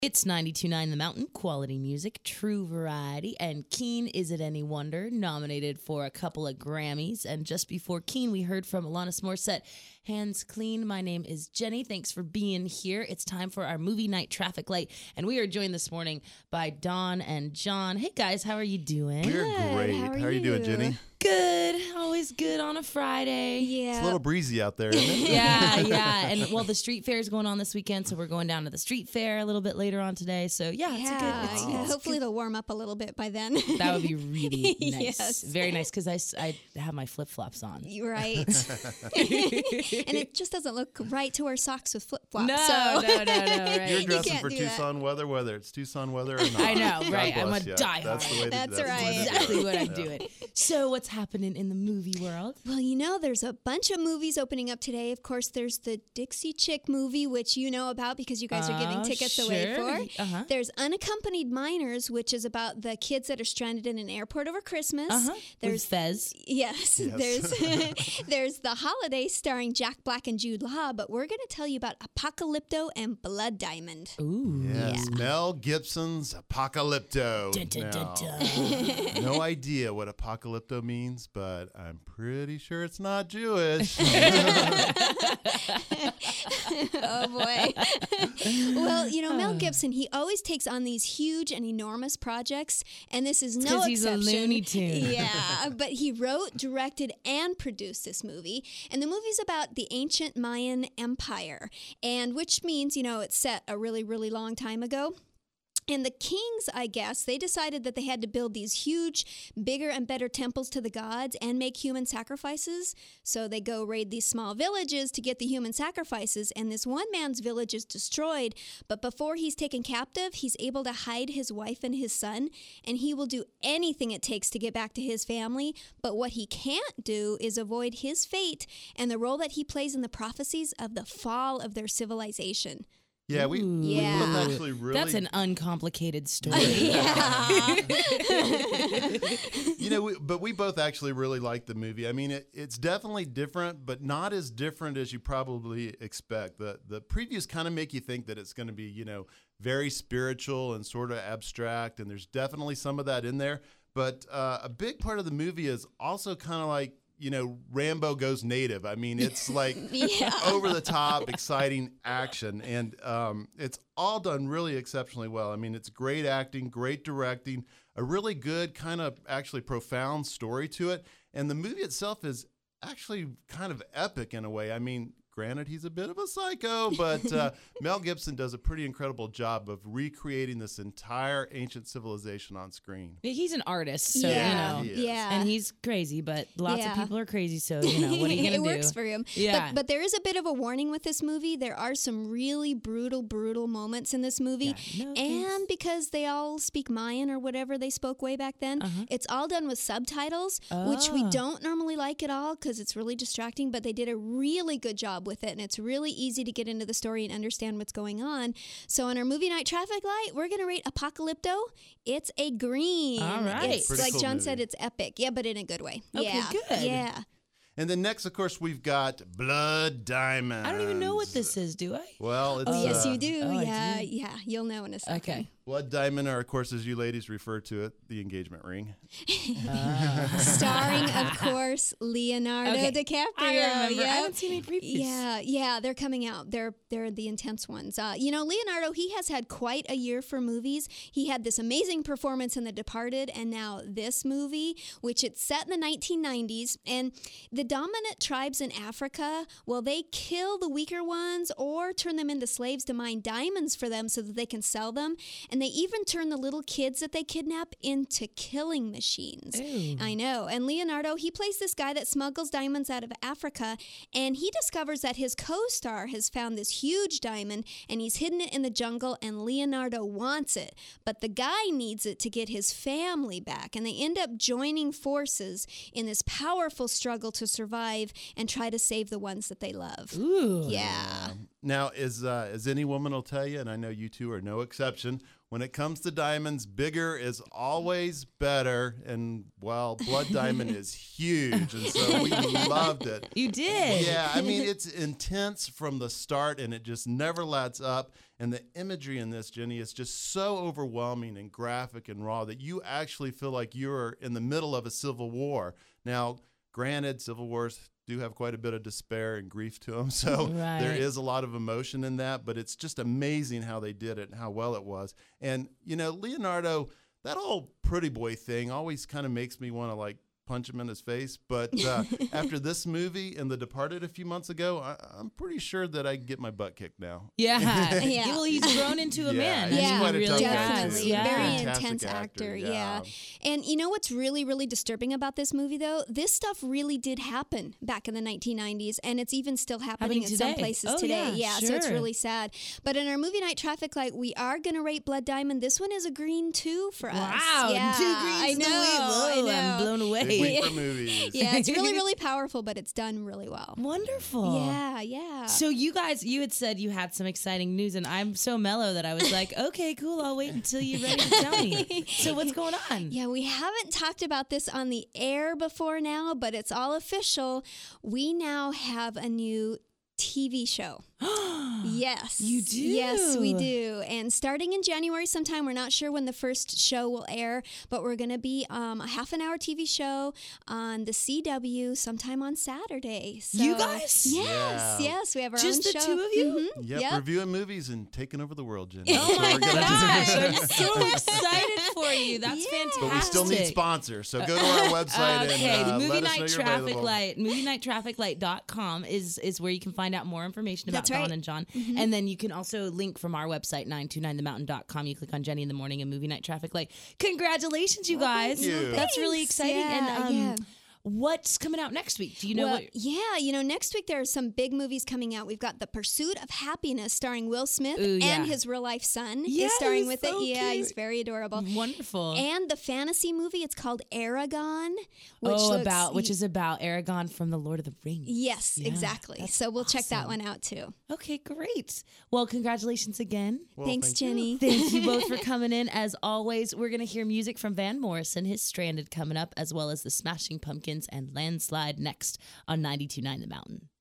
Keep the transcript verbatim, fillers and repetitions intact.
It's ninety-two point nine The Mountain, quality music, true variety, and Keen, Is It Any Wonder, nominated for a couple of Grammys. And just before Keen, we heard from Alanis Morissette, Hands Clean. My name is Jenny. Thanks for being here. It's time for our movie night traffic light, and we are joined this morning by Dawn and John. Hey, guys, how are you doing? We're Good. great. How are How are you you? doing, Jenny? Good. Always good on a Friday. Yeah. It's a little breezy out there, isn't it? Yeah, yeah. And, well, the street fair is going on this weekend, so we're going down to the street fair a little bit later on today. So, yeah, it's yeah, a good... It's, yeah. it's Hopefully good. it'll warm up a little bit by then. That would be really nice. Yes. Very nice, because I, s- I have my flip-flops on. You're right. And it just doesn't look right to wear socks with flip-flops. No, so. no, no, no, right. You're You dressing can't for do that. Tucson weather, whether it's Tucson weather or not. I know, God right. I'm bless a ya. diehard. That's the way to, That's that's the way right. to do it. Exactly what I'm Yeah. doing. So what's happening in the movie world? Well, you know, there's a bunch of movies opening up today. Of course, there's the Dixie Chick movie, which you know about because you guys are giving Oh, tickets sure. away for. Uh-huh. There's Unaccompanied Minors, which is about the kids that are stranded in an airport over Christmas. Uh-huh. There's With Fez. Yes, Yes. there's there's The Holiday starring Jack Black and Jude Law, but we're going to tell you about Apocalypto and Blood Diamond. Ooh. Yes, Mel Gibson's Apocalypto. Dun, dun, dun, Now, dun. no idea what Apocalypto means, but I'm pretty sure it's not Jewish. Oh boy. Well, you know, Mel Gibson, he always takes on these huge and enormous projects, and this is no 'cause he's a exception. Looney Tune. Yeah, but he wrote, directed, and produced this movie, and the movie's about the ancient Mayan Empire, and which means, you know, it's set a really, really long time ago. And the kings, I guess, they decided that they had to build these huge, bigger and better temples to the gods and make human sacrifices. So they go raid these small villages to get the human sacrifices. And this one man's village is destroyed. But before he's taken captive, he's able to hide his wife and his son. And he will do anything it takes to get back to his family. But what he can't do is avoid his fate and the role that he plays in the prophecies of the fall of their civilization. Yeah, we, we Yeah. both actually really... That's an uncomplicated story. Yeah. You know, we, but we both actually really like the movie. I mean, it, it's definitely different, but not as different as you probably expect. The the previews kind of make you think that it's going to be, you know, very spiritual and sort of abstract, and there's definitely some of that in there. But uh, a big part of the movie is also kind of like, you know, Rambo goes native. I mean, it's like Yeah. over the top, exciting action. And um, it's all done really exceptionally well. I mean, it's great acting, great directing, a really good kind of actually profound story to it. And the movie itself is actually kind of epic in a way. I mean, granted, he's a bit of a psycho, but uh, Mel Gibson does a pretty incredible job of recreating this entire ancient civilization on screen. He's an artist, so, yeah. you know. He is. Yeah. And he's crazy, but lots Yeah. of people are crazy, so, you know, what are you going to it do? works for him. Yeah. But, but there is a bit of a warning with this movie. There are some really brutal, brutal moments in this movie. Yeah, no and thanks. because they all speak Mayan or whatever they spoke way back then, Uh-huh. it's all done with subtitles, which we Oh. don't normally like at all because it's really distracting, but they did a really good job with it. And it's really easy to get into the story and understand what's going on. So on our movie night traffic light, we're going to rate Apocalypto. It's a green. All right. It's, Pretty like cool John movie. said, it's epic. Yeah, but in a good way. Okay, yeah. good. Yeah. And then next, of course, we've got Blood Diamond. I don't even know what this is, do I? Well, it's Oh, yes, uh, you do. Oh, I yeah, do? yeah. You'll know in a second. Okay. Blood Diamond, or of course, as you ladies refer to it, the engagement ring. Starring, of course, Leonardo Okay. DiCaprio. I remember. I Yep. haven't seen any previews. Yeah, yeah, they're coming out. They're they're the intense ones. Uh, you know, Leonardo, he has had quite a year for movies. He had this amazing performance in The Departed, and now this movie, which it's set in the nineteen nineties. And the dominant tribes in Africa, well, they kill the weaker ones or turn them into slaves to mine diamonds for them so that they can sell them. And they even turn the little kids that they kidnap into killing machines. Ew. I know. And Leonardo, he plays this guy that smuggles diamonds out of Africa, and he discovers that his co-star has found this huge diamond, and he's hidden it in the jungle, and Leonardo wants it. But the guy needs it to get his family back, and they end up joining forces in this powerful struggle to survive survive and try to save the ones that they love. Ooh. Yeah. Now, as uh, as any woman will tell you, and I know you two are no exception, when it comes to diamonds, bigger is always better. And, well, Blood Diamond is huge, and so we loved it. You did. Yeah, I mean, it's intense from the start, and it just never lets up. And the imagery in this, Jenny, is just so overwhelming and graphic and raw that you actually feel like you're in the middle of a civil war. Now, granted, civil wars do have quite a bit of despair and grief to them, so Right. there is a lot of emotion in that, but it's just amazing how they did it and how well it was. And, you know, Leonardo, that whole pretty boy thing always kind of makes me want to, like, punch him in his face. But uh, after this movie and The Departed a few months ago, I, I'm pretty sure that I can get my butt kicked now. Yeah. Yeah. Well, he's grown into a Yeah, man. he's I mean, quite a he tough really guy, has. Definitely. Yeah. Very Fantastic intense actor. actor, Yeah. yeah. And you know what's really, really disturbing about this movie, though? This stuff really did happen back in the nineteen nineties, and it's even still happening, Happening in some today. places Oh, today. yeah, so it's sure. really sad. But in our movie night traffic light, we are going to rate Blood Diamond. This one is a green two for us. Wow. Yeah, Two greens I in the know. week. Whoa, I know. I'm blown away. Big week for movies. Yeah, it's really, really powerful, but it's done really well. Wonderful. Yeah, yeah. So you guys, you had said you had some exciting news, and I'm so mellow that I was like, okay, cool, I'll wait until you're ready to tell me. So what's going on? Yeah, we haven't talked about this on the air before now, but it's all official. We now have a new T V show. Yes. You do? Yes, we do. And starting in January sometime, we're not sure when the first show will air, but we're going to be um, a half an hour T V show on the C W sometime on Saturday. So, You guys? Yes, Yeah. yes. We have our Just own the show. two of you? Mhm, Yep, yep. reviewing movies and taking over the world, Jenny. Oh That's what my we're gonna do. gosh, I'm so excited for you. That's Yeah. fantastic. But we still need sponsors, so go to our website Okay, and uh, the Movie let us know Night you're Traffic available. Light, movie night traffic light dot com is is where you can find out more information about That's Dawn right. and John. And then you can also link from our website, nine two nine the mountain dot com. You click on Jenny in the Morning and Movie Night Traffic Light. Congratulations, you guys. thank you. That's really Thanks. exciting. Yeah, and um, yeah. what's coming out next week? Do you know well, what? yeah, you know, next week there are some big movies coming out. We've got The Pursuit of Happiness starring Will Smith Ooh, yeah. and his real life son Yeah, is starring he's with so it. Yeah, cute. he's very adorable. Wonderful. And the fantasy movie, it's called Aragon, which oh, looks, about which is about Aragon from the Lord of the Rings. yes, Yeah, exactly. that's So we'll check that awesome. one out too. Okay, great. Well, congratulations again. Well, Thanks, thank you. Jenny. Thank you both for coming in. As always, we're going to hear music from Van Morrison, his Stranded coming up, as well as the Smashing Pumpkins and Landslide next on ninety-two point nine The Mountain.